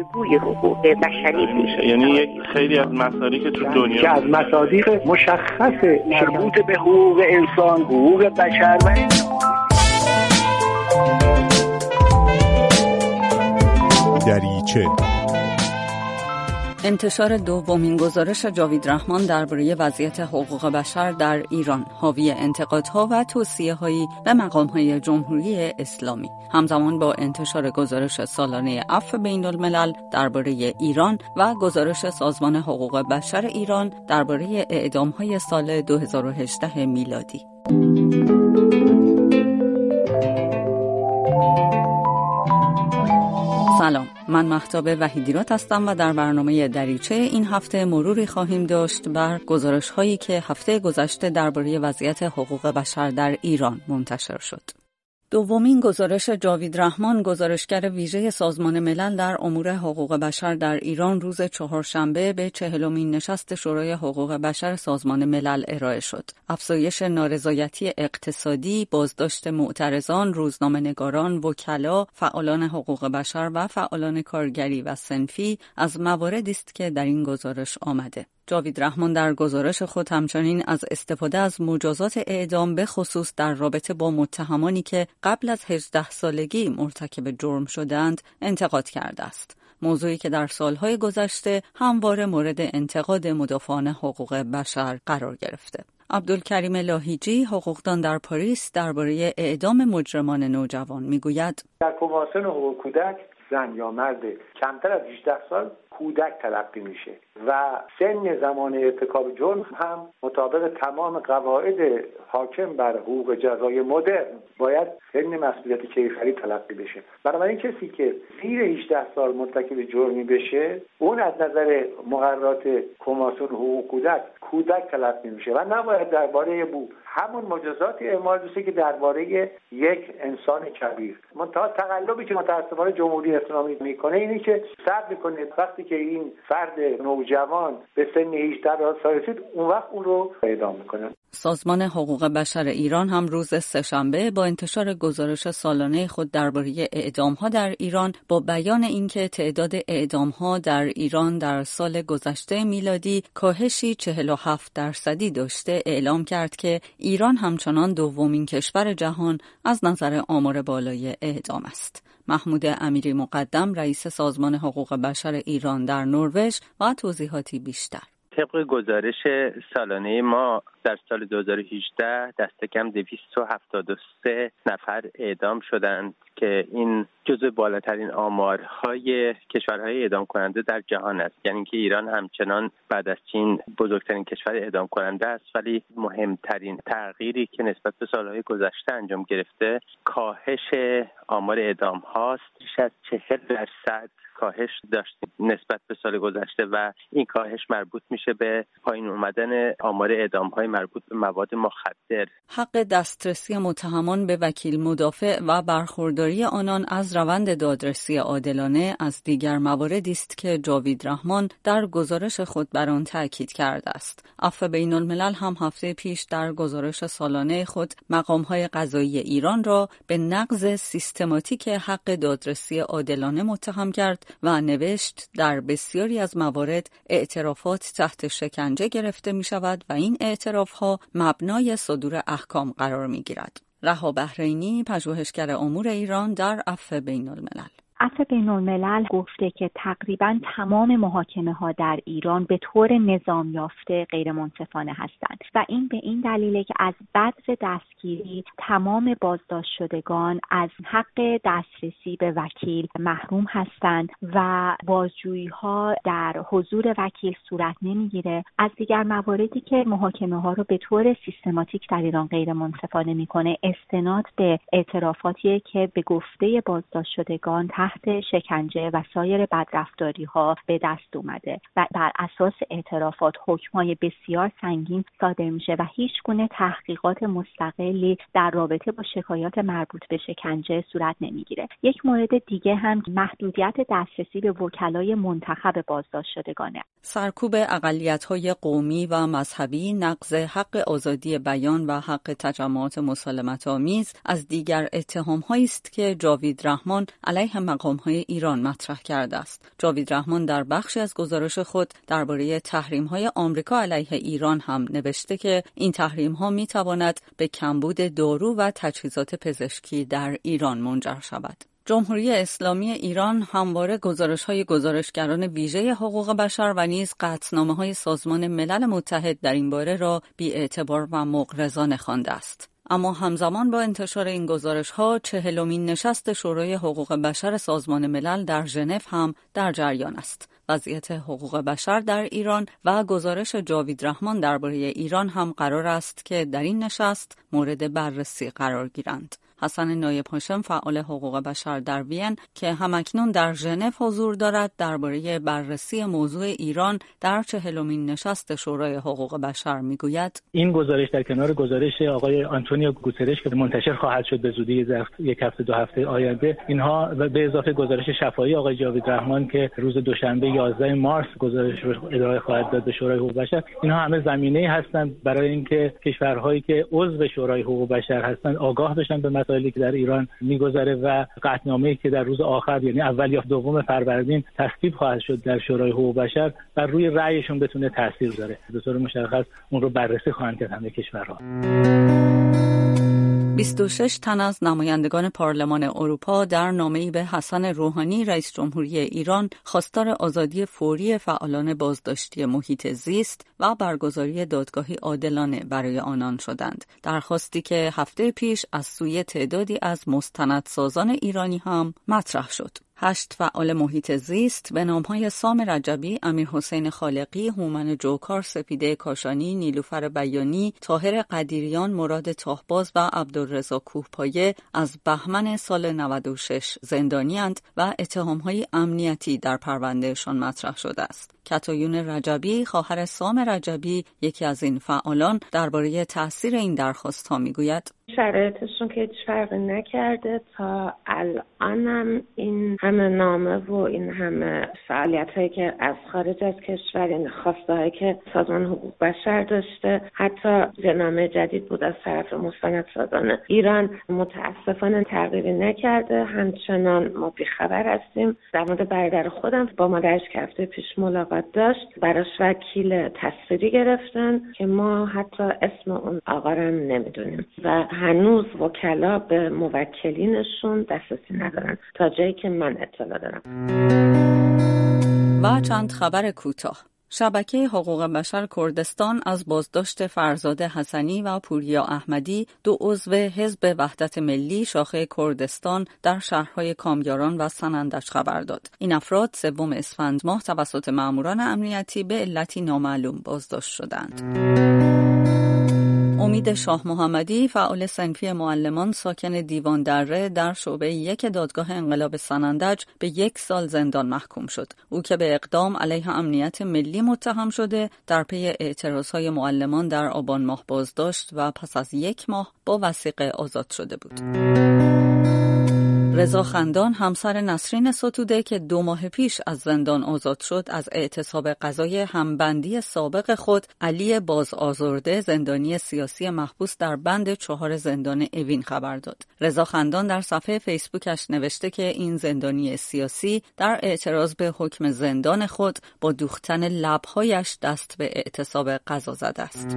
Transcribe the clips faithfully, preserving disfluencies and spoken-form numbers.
بازگوی حقوق بشری بود. یعنی یک خیلی از مصادیق که تو دنیا که از مصادیق مشخص مربوط به حقوق انسان، حقوق بشر و دریچه. انتشار دومین گزارش جاوید رحمان درباره وضعیت حقوق بشر در ایران، حاوی انتقادها و توصیه‌هایی به مقام‌های جمهوری اسلامی. همزمان با انتشار گزارش سالانه عفو بین‌الملل درباره ایران و گزارش سازمان حقوق بشر ایران درباره اعدام‌های سال دو هزار و هجده میلادی. سلام، من مهتاب وحیدیرات هستم و در برنامه دریچه این هفته مروری خواهیم داشت بر گزارش هایی که هفته گذشته درباره وضعیت حقوق بشر در ایران منتشر شد. دومین گزارش جاوید رحمان، گزارشگر ویژه سازمان ملل در امور حقوق بشر در ایران، روز چهارشنبه به چهلمین نشست شورای حقوق بشر سازمان ملل ارائه شد. افزایش نارضایتی اقتصادی، بازداشت معترضان، روزنامه‌نگاران، وکلا، فعالان حقوق بشر و فعالان کارگری و صنفی از مواردی است که در این گزارش آمده. جاوید رحمان در گزارش خود همچنین از استفاده از مجازات اعدام به خصوص در رابطه با متهمانی که قبل از هجده سالگی مرتکب جرم شدند انتقاد کرده است. موضوعی که در سالهای گذشته همواره مورد انتقاد مدافعان حقوق بشر قرار گرفته. عبدالکریم لاهیجی، حقوقدان در پاریس، درباره اعدام مجرمان نوجوان میگوید: در کنوانسیون حقوق کودک زن یا مرد کمتر از هجده سال کودک تلقی میشه و سن زمان ارتکاب جرم هم مطابق تمام قواعد حاکم بر حقوق جزای مدرن باید سن مسئولیت کیفری تلقی بشه. بنابراین کسی که زیر هجده سال مرتکب جرمی بشه، اون از نظر مقررات کنوانسیون حقوق کودک کودک تلقی میشه و نباید درباره بو همون مجازات اعمال بشه که درباره یک انسان کبیر. منتها تقلبی که متأسفانه جمهوری اسلامی میکنه اینه که صبر میکنه وقتی که این فرد نوجوان به سن هجده سال رسید، اون وقت اون رو اعدام میکنه. سازمان حقوق بشر ایران هم روز سه‌شنبه با انتشار گزارش سالانه خود درباره اعدام‌ها در ایران با بیان اینکه تعداد اعدام‌ها در ایران در سال گذشته میلادی کاهشی چهل و هفت درصدی داشته، اعلام کرد که ایران همچنان دومین کشور جهان از نظر آمار بالای اعدام است. محمود امیری مقدم، رئیس سازمان حقوق بشر ایران در نروژ، و توضیحاتی بیشتر. طبق گزارش سالانه ما در سال دو هزار و هجده دست کم دویست و هفتاد و سه نفر اعدام شدند که این جزو بالاترین آمارهای کشورهای اعدام کننده در جهان است. یعنی که ایران همچنان بعد از چین بزرگترین کشور اعدام کننده است، ولی مهمترین تغییری که نسبت به سالهای گذشته انجام گرفته کاهش آمار اعدام هاست. بیش از چهل درصد کاهش داشتیم نسبت به سال گذشته و این کاهش مربوط میشه به پایین اومدن آمار اعدام‌های مربوط به مواد مخدر. حق دسترسی متهمان به وکیل مدافع و برخورداری آنان از روند دادرسی عادلانه از دیگر مواردی است که جاوید رحمان در گزارش خود بر آن تاکید کرده است. عفو بین‌الملل هم هفته پیش در گزارش سالانه خود مقام‌های قضایی ایران را به نقض سیستماتیک حق دادرسی عادلانه متهم کرد و نوشت در بسیاری از موارد اعترافات تحت شکنجه گرفته می شود و این اعترافها مبنای صدور احکام قرار می گیرد. رها بحرینی، پژوهشگر امور ایران در عفو بین‌الملل: عفو بین‌الملل گفته که تقریباً تمام محاکمه ها در ایران به طور نظام یافته غیر منصفانه هستند و این به این دلیله که از بذر دستگیری تمام بازداشت شدگان از حق دسترسی به وکیل محروم هستند و بازجویی ها در حضور وکیل صورت نمیگیره. از دیگر مواردی که محاکمه ها رو به طور سیستماتیک در ایران غیر منصفانه میکنه استناد به اعترافاتی که به گفته بازداشت شدگان تحت شکنجه و سایر بدرفتاری ها به دست اومده و بر اساس اعترافات حکم‌های بسیار سنگین صادر میشه و هیچ گونه تحقیقات مستقلی در رابطه با شکایات مربوط به شکنجه صورت نمیگیره. یک مورد دیگه هم محدودیت دسترسی به وکلای منتخب بازداشت شدگانه. سرکوب اقلیت‌های قومی و مذهبی، نقض حق آزادی بیان و حق تجمعات مسالمت‌آمیز از دیگر اتهام‌هایی است که جاوید رحمان علیه مقام‌های ایران مطرح کرده است. جاوید رحمان در بخشی از گزارش خود درباره تحریم‌های آمریکا علیه ایران هم نوشته که این تحریم‌ها می‌تواند به کمبود دارو و تجهیزات پزشکی در ایران منجر شود. جمهوری اسلامی ایران همواره گزارش‌های گزارشگران ویژه حقوق بشر و نیز قطعنامه‌های سازمان ملل متحد در این باره را بی‌اعتبار و مغرضانه خوانده است. اما همزمان با انتشار این گزارش‌ها چهلمین نشست شورای حقوق بشر سازمان ملل در ژنو هم در جریان است. وضعیت حقوق بشر در ایران و گزارش جاوید رحمان درباره ایران هم قرار است که در این نشست مورد بررسی قرار گیرند. حسن نایب هاشم فعال حقوق بشر در وین که همکنون در ژنو حضور دارد درباره بررسی موضوع ایران در چهلمین نشست شورای حقوق بشر میگوید این گزارش در کنار گزارش آقای آنتونیو گوترش که منتشر خواهد شد به زودی یک هفته دو هفته آینده، اینها به اضافه گزارش شفاهی آقای جاوید رحمان که روز دوشنبه یازده مارس گزارش رو ارائه خواهد داد به شورای حقوق بشر، اینها همه زمینه‌ای هستند برای اینکه کشورهایی که عضو شورای حقوق بشر هستند آگاه بشن به مسائلی که در ایران میگذره و قطعنامه‌ای که در روز آخر یعنی اول یا دوم فروردین تصویب خواهد شد در شورای حقوق بشر بر روی رأیشون بتونه تاثیر داره. به طور مشخص اون رو بررسی خواهند کرد همه کشورها. بیست و شش تن از نمایندگان پارلمان اروپا در نامه‌ای به حسن روحانی رئیس جمهوری ایران خواستار آزادی فوری فعالان بازداشتی محیط زیست و برگزاری دادگاهی عادلانه برای آنان شدند. درخواستی که هفته پیش از سوی تعدادی از مستندسازان ایرانی هم مطرح شد. هشت فعال محیط زیست به نام‌های سام رجبی، امیرحسین خالقی، هومن جوکار، سپیده کاشانی، نیلوفر بیانی، طاهر قدیریان، مراد تاهباز و عبدالرضا کوهپایه از بهمن سال نود و شش زندانی‌اند و اتهام‌های امنیتی در پروندهشان مطرح شده است. کتایون رجبی، خواهر سام رجبی، یکی از این فعالان، درباره تأثیر این درخواست‌ها میگوید: شرایطشون که هیچ فرقی نکرده، تا الانم این همه نامه و این همه فعالیت‌هایی که از خارج از کشور، یعنی خواسته‌هایی که سازمان حقوق بشر داشته، حتی نامه جدید بود از طرف مستندسازان ایران، متاسفانه تغییری نکرده. همچنان ما بیخبر هستیم. در مورد برادر خودم با مادرش که هفته پیش ملاقات داشت، براش وکیل تصویری گرفتن که ما حتی اسم اون آقا رو نمیدونیم و هنوز وکلا به موکلینشون دسترسی ندارن تا جایی که من اطلاع دارم. و چند خبر کوتاه. شبکه حقوق بشر کردستان از بازداشت فرزاد حسنی و پوریا احمدی، دو عضو حزب وحدت ملی شاخه کردستان در شهرهای کامیاران و سنندج خبر داد. این افراد سوم اسفند ماه توسط ماموران امنیتی به علتی نامعلوم بازداشت شدند. امید شاه محمدی، فعال صنفی معلمان ساکن دیوان دره در شعبه یک دادگاه انقلاب سنندج، به یک سال زندان محکوم شد. او که به اقدام علیه امنیت ملی متهم شده، در پی اعتراضهای معلمان در آبان ماه بازداشت و پس از یک ماه با وثیقه آزاد شده بود. رضا خندان، همسر نسرین ستوده که دو ماه پیش از زندان آزاد شد، از اعتصاب قضای همبندی سابق خود علی بازآزرده، زندانی سیاسی محبوس در بند چهار زندان اوین خبر داد. رضا خندان در صفحه فیسبوکش نوشته که این زندانی سیاسی در اعتراض به حکم زندان خود با دوختن لب‌هایش دست به اعتصاب قضا زده است.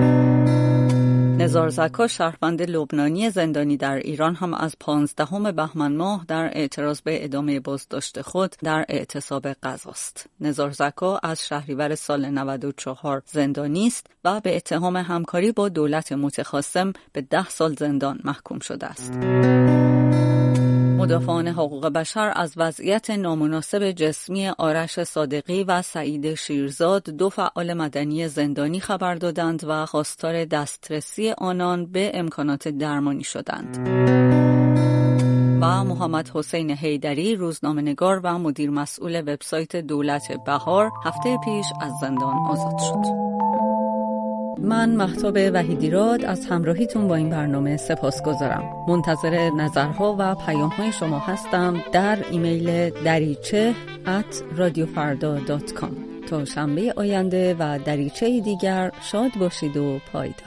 نزار زکا، شهروند لبنانی زندانی در ایران، هم از پانزدهم بهمن ماه در اعتراض به ادامه بازداشت خود در اعتصاب قضاست. نزار زکا از شهریور سال نود و چهار زندانی است و به اتهام همکاری با دولت متخاصم به ده سال زندان محکوم شده است. مدافعان حقوق بشر از وضعیت نامناسب جسمی آرش صادقی و سعید شیرزاد، دو فعال مدنی زندانی، خبر دادند و خواستار دسترسی آنان به امکانات درمانی شدند. و محمد حسین حیدری، روزنامه‌نگار و مدیر مسئول وبسایت دولت بهار، هفته پیش از زندان آزاد شد. من مهتاب وحیدیراد از همراهیتون با این برنامه سپاسگزارم. منتظر نظرها و پیام‌های شما هستم در ایمیل دریچه ات رادیو فردا دات کام. تا شنبه آینده و دریچه دیگر، شاد باشید و پایدار.